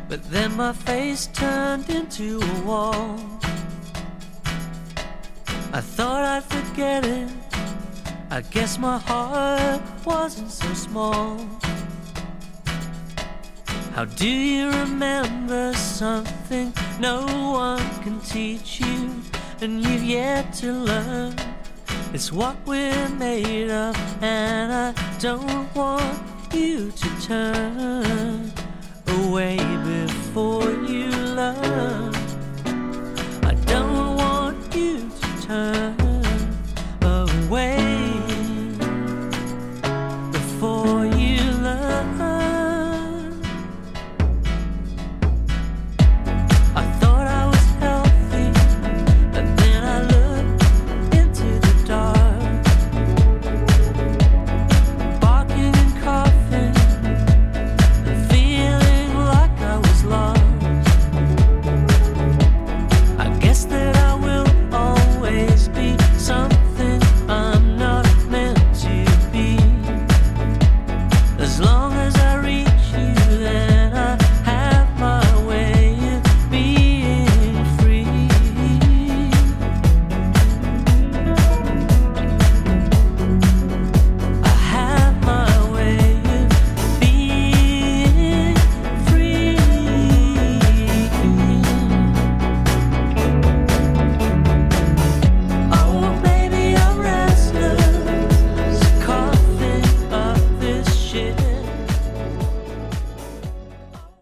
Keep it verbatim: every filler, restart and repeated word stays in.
but then my face turned into a wall. I thought I'd forget it, I guess my heart wasn't so small. How do you remember something no one can teach you, and you've yet to learn? It's what we're made of, and I don't want you to turn.